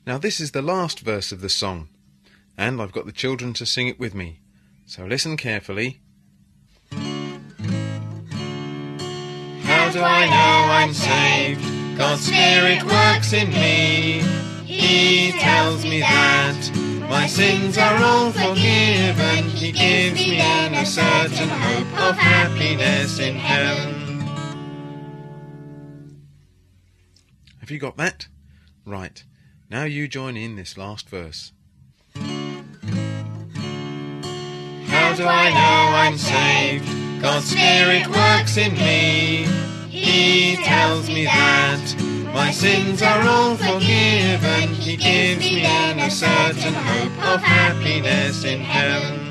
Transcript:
Now this is the last verse of the song, and I've got the children to sing it with me. So listen carefully. How do I know I'm saved? God's Spirit works in me. He tells me that my sins are all forgiven. He gives me a certain hope of happiness in heaven. Have you got that? Right. Now you join in this last verse. How do I know I'm saved? God's Spirit works in me. He tells me that my sins are all forgiven. He gives me a certain hope of happiness in heaven.